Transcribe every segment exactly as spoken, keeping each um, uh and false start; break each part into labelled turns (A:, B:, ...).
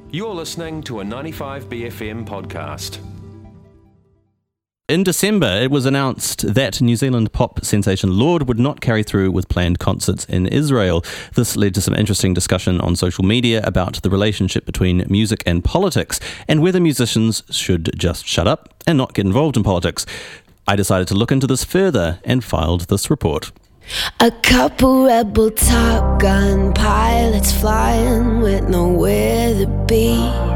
A: You're listening to a ninety-five B F M podcast.
B: In December, it was announced that New Zealand pop sensation Lorde would not carry through with planned concerts in Israel. This led to some interesting discussion on social media about the relationship between music and politics, and whether musicians should just shut up and not get involved in politics. I decided to look into this further and filed this report.
C: A couple rebel Top Gun pilots flying with nowhere to be.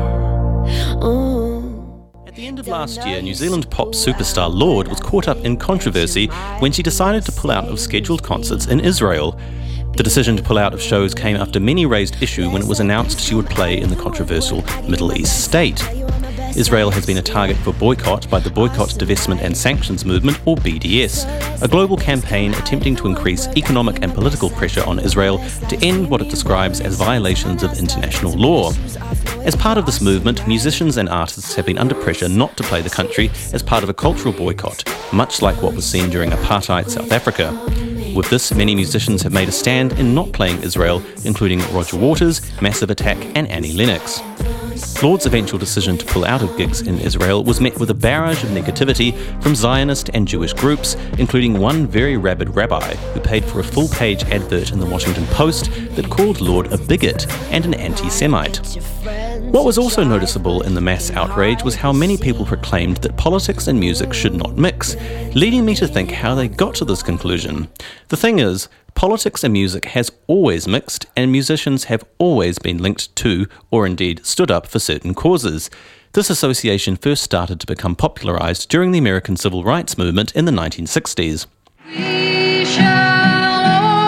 C: Oh.
B: At the end of last year, New Zealand pop superstar Lorde was caught up in controversy when she decided to pull out of scheduled concerts in Israel. The decision to pull out of shows came after many raised issue when it was announced she would play in the controversial Middle East state. Israel has been a target for boycott by the Boycott, Divestment and Sanctions Movement, or B D S, a global campaign attempting to increase economic and political pressure on Israel to end what it describes as violations of international law. As part of this movement, musicians and artists have been under pressure not to play the country as part of a cultural boycott, much like what was seen during apartheid South Africa. With this, many musicians have made a stand in not playing Israel, including Roger Waters, Massive Attack and Annie Lennox. Lorde's eventual decision to pull out of gigs in Israel was met with a barrage of negativity from Zionist and Jewish groups, including one very rabid rabbi who paid for a full-page advert in the Washington Post that called Lorde a bigot and an anti-Semite. What was also noticeable in the mass outrage was how many people proclaimed that politics and music should not mix, leading me to think how they got to this conclusion. The thing is, politics and music has always mixed, and musicians have always been linked to, or indeed stood up for certain causes. This association first started to become popularised during the American Civil Rights Movement in the nineteen sixties.
D: We shall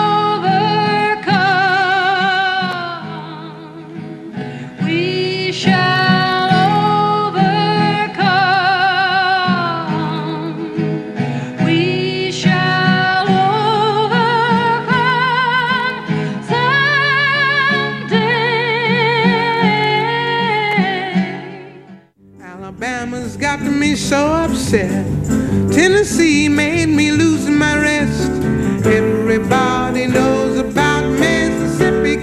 D: overcome. We shall overcome. We shall overcome someday.
E: Alabama's got me so upset. Tennessee made me lose my rest. Everybody knows about Mississippi,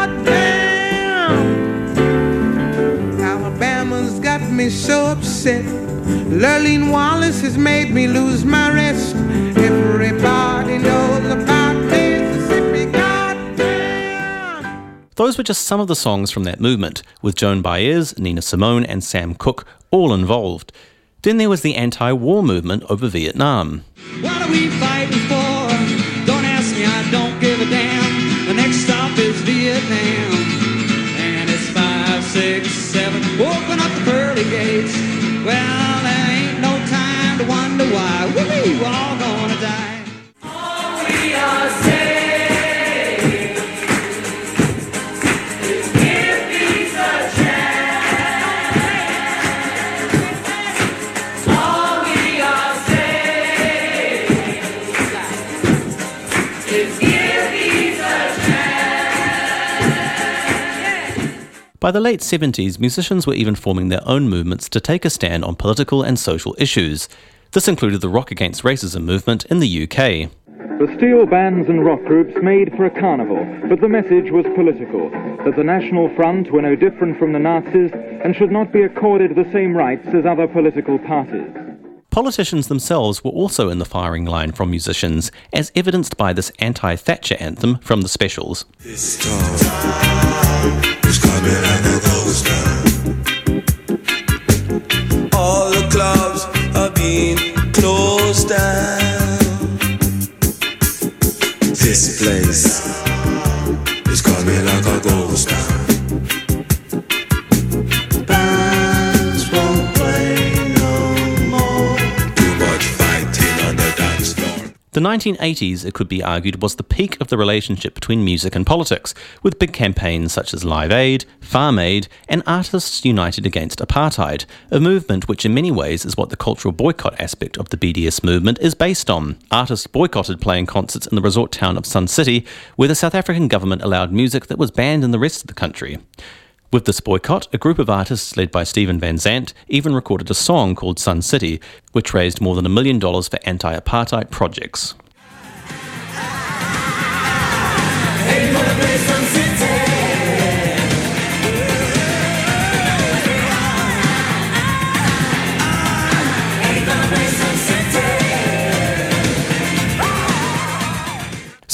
E: goddamn. Alabama's got me so upset. Lurleen Wallace has made me lose my rest. Everybody knows about Mississippi, goddamn.
B: Those were just some of the songs from that movement, with Joan Baez, Nina Simone and Sam Cooke all involved. Then there was the anti-war movement over Vietnam.
F: What are we fighting for? Don't ask me, I don't give a damn. The next stop is Vietnam. And it's five, six, seven, open up the pearly gates. Well, there ain't no time to wonder why. We're all gonna die. All we are saying.
B: By the late seventies, musicians were even forming their own movements to take a stand on political and social issues. This included the Rock Against Racism movement in the U K.
G: The steel bands and rock groups made for a carnival, but the message was political, that the National Front were no different from the Nazis and should not be accorded the same rights as other political parties.
B: Politicians themselves were also in the firing line from musicians, as evidenced by this anti-Thatcher anthem from the Specials.
H: This time is coming like a ghost town. All the clubs are being closed down. This place is coming like a ghost town. Bands won't play no more. Too much fighting on the dance floor.
B: The nineteen eighties, it could be argued, was the peak of the relationship between music and politics, with big campaigns such as Live Aid, Farm Aid, and Artists United Against Apartheid, a movement which in many ways is what the cultural boycott aspect of the B D S movement is based on. Artists boycotted playing concerts in the resort town of Sun City, where the South African government allowed music that was banned in the rest of the country. With this boycott, a group of artists led by Steven Van Zandt even recorded a song called Sun City, which raised more than a million dollars for anti-apartheid projects.
H: Hey, you wanna play Sun City?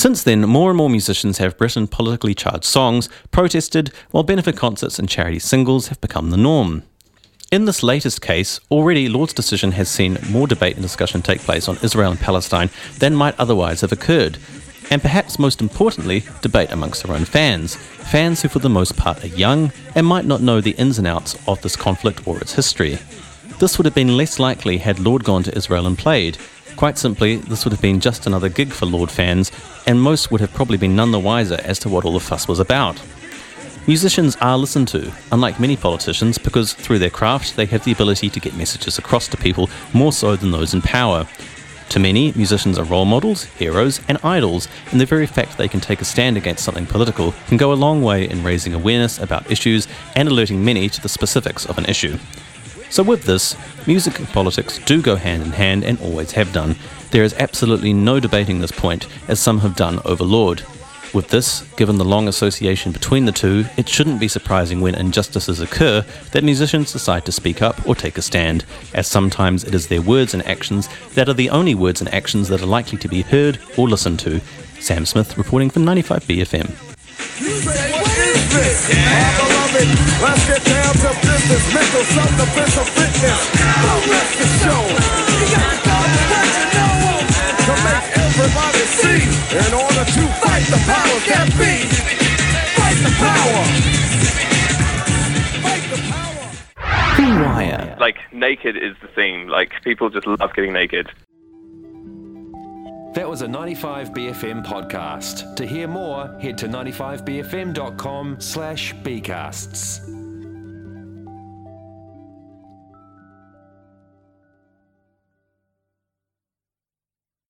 B: Since then, more and more musicians have written politically charged songs, protested, while benefit concerts and charity singles have become the norm. In this latest case, already Lord's decision has seen more debate and discussion take place on Israel and Palestine than might otherwise have occurred. And perhaps most importantly, debate amongst their own fans. Fans who for the most part are young and might not know the ins and outs of this conflict or its history. This would have been less likely had Lord gone to Israel and played. Quite simply, this would have been just another gig for Lord fans, and most would have probably been none the wiser as to what all the fuss was about. Musicians are listened to, unlike many politicians, because through their craft they have the ability to get messages across to people more so than those in power. To many, musicians are role models, heroes, and idols, and the very fact they can take a stand against something political can go a long way in raising awareness about issues and alerting many to the specifics of an issue. So with this, music and politics do go hand in hand and always have done. There is absolutely no debating this point, as some have done over Lord. With this, given the long association between the two, it shouldn't be surprising when injustices occur that musicians decide to speak up or take a stand, as sometimes it is their words and actions that are the only words and actions that are likely to be heard or listened to. Sam Smith reporting for ninety-five B F M.
H: Let's get down to business, mental self-defense of fitness. Don't let the show. You got to go to what you know to make everybody see. In order to fight the power that be. Fight the power. Fight the power.
B: B-Wire.
I: Like, naked is the theme. Like, people just love getting naked.
A: That was a ninety-five B F M podcast. To hear more, head to ninety-five b f m dot com slash bcasts.